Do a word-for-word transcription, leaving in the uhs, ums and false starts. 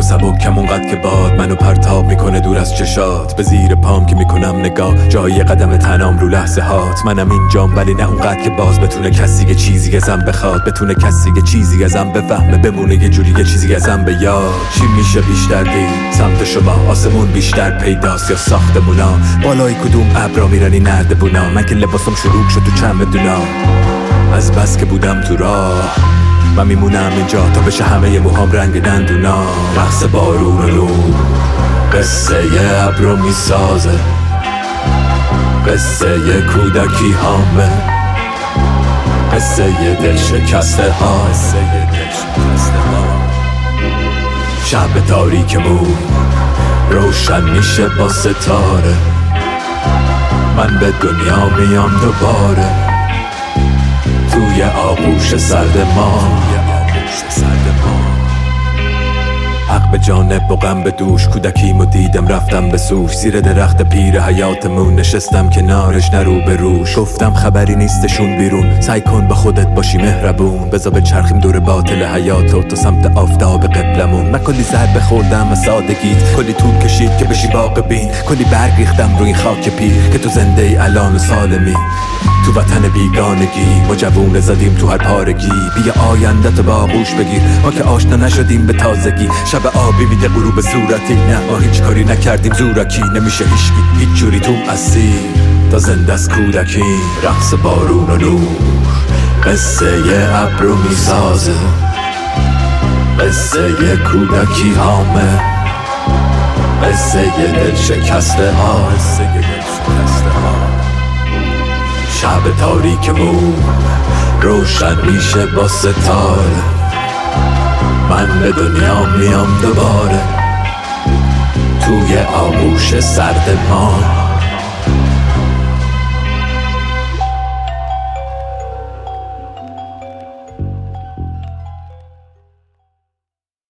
سبکم اونقدر که باد منو پرتاب میکنه دور از چشات. به زیر پام که میکنم نگاه جای قدم تنام رو لحظه هات. منم اینجام ولی نه اونقدر که باز بتونه کسی یه چیزی ازم بخواد، بتونه کسی یه چیزی ازم بفهمه، بمونه یه جوری یه چیزی ازم به یاد. چی میشه بیشتر دید سمت شما؟ آسمون بیشتر پیداست یا ساختمونا؟ بالای کدوم ابرا میرنی نردبونا؟ من که لباسم شروع شد تو چمدونا. از بس که بودم تو راه من میمونم اینجا تا بشه همه موهام رنگ دندونا. رقص بارون و نور قصه ی ابرو میسازه، قصه ی کودکی هامه، قصه ی دل شکسته ها. شب تاریکمون روشن میشه با ستاره. من به دنیا میام دوباره توی آغوش سرد ما. حق به جانب و غم به دوش، کودکیمو دیدم رفتم به سوش. زیر درخت پیر حیاتمون نشستم کنارش نرو به روش. گفتم خبری نیستشون بیرون، سعی کن به خودت باشی مهربون. بذار به چرخیم دور باطل حیاتو تو سمت آفتاب قبلمون. من کلی ضربه خوردم از سادگیت، کلی طول کشید که بشی واقع بین. کلی برگ ریختم روی خاک پیر که تو زنده ای الان و سالمی. تو وطن بیگانگی ما جوونه زدیم تو هر پارگی. بیا آینده تو با آغوش بگیر، ما که آشنا نشدیم به تازگی. شب آبی میده غروب صورتی، نه ما هیچ کاری نکردیم زورکی. نمیشه هیچکی هیچ جوری تو اسیر تا زنده از کودکی. رقص بارون و نور قصه ی ابرو میسازه، قصه ی کودکی هامه، قصه ی دل شکسته ها. شب تاریکمون روشن میشه با ستاره. من به دنیا میام دوباره توی آغوش سرد ما.